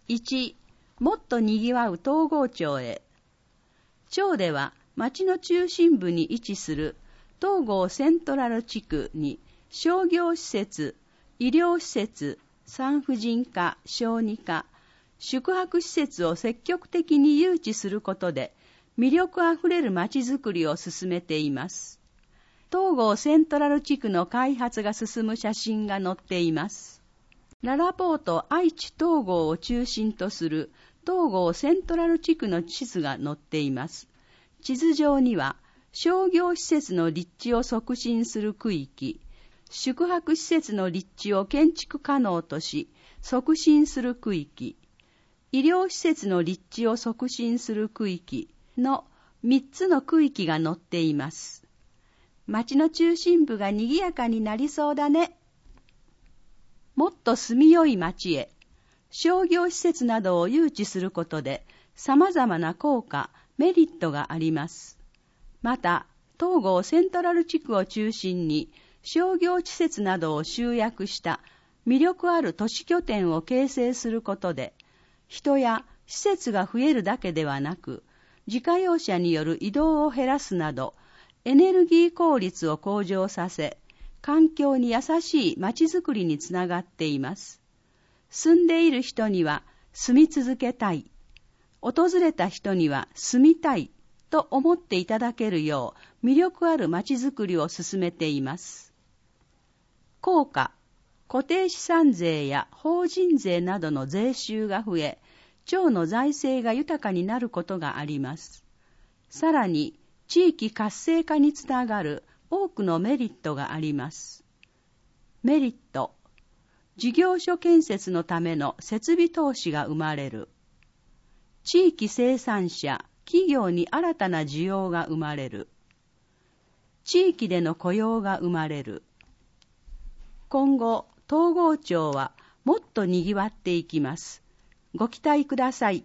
1、もっと賑わう東郷町へ。町では町の中心部に位置する東郷セントラル地区に商業施設、医療施設、産婦人科、小児科、宿泊施設を積極的に誘致することで魅力あふれる町づくりを進めています。東郷セントラル地区の開発が進む写真が載っています。ララポート愛知東郷を中心とする東郷セントラル地区の地図が載っています。地図上には商業施設の立地を促進する区域、宿泊施設の立地を建築可能とし促進する区域、医療施設の立地を促進する区域の3つの区域が載っています。町の中心部が賑やかになりそうだね。もっと住みよい町へ。商業施設などを誘致することで様々な効果、メリットがあります。また、東郷セントラル地区を中心に商業施設などを集約した魅力ある都市拠点を形成することで、人や施設が増えるだけではなく、自家用車による移動を減らすなど、エネルギー効率を向上させ、環境に優しい街づくりにつながっています。住んでいる人には住み続けたい、訪れた人には住みたいと思っていただけるよう魅力ある街づくりを進めています。効果、固定資産税や法人税などの税収が増え、町の財政が豊かになることがあります。さらに、地域活性化につながる多くのメリットがあります。メリット、事業所建設のための設備投資が生まれる。地域生産者、企業に新たな需要が生まれる。地域での雇用が生まれる。今後、東郷町はもっと賑わっていきます。ご期待ください。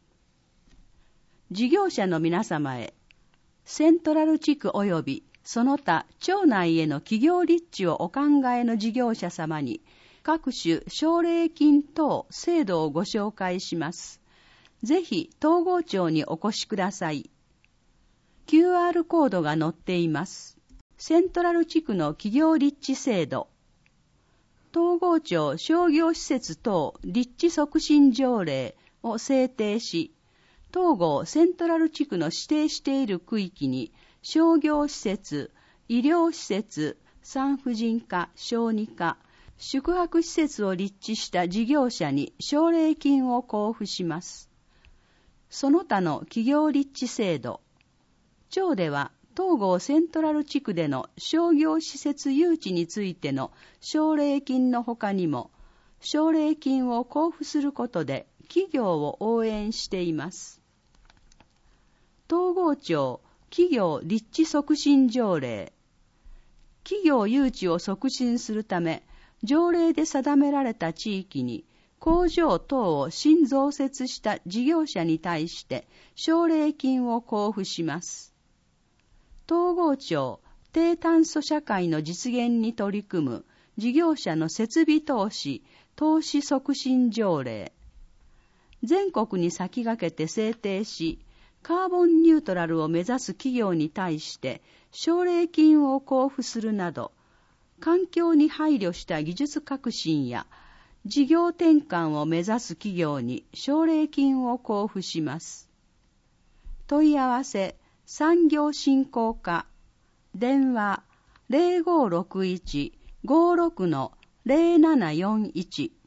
事業者の皆様へ、セントラル地区及びその他町内への企業立地をお考えの事業者様に各種奨励金等制度をご紹介します。ぜひ東郷町にお越しください。QR コードが載っています。セントラル地区の企業立地制度、東郷町商業施設等立地促進条例を制定し、東郷セントラル地区の指定している区域に商業施設、医療施設、産婦人科、小児科、宿泊施設を立地した事業者に奨励金を交付します。その他の企業立地制度、町では東郷セントラル地区での商業施設誘致についての奨励金のほかにも、奨励金を交付することで企業を応援しています。東郷町企業立地促進条例、企業誘致を促進するため、条例で定められた地域に工場等を新増設した事業者に対して奨励金を交付します。東郷町低炭素社会の実現に取り組む事業者の設備投資促進条例、全国に先駆けて制定し、カーボンニュートラルを目指す企業に対して奨励金を交付するなど、環境に配慮した技術革新や事業転換を目指す企業に奨励金を交付します。問い合わせ、産業振興課、電話 0561-56-0741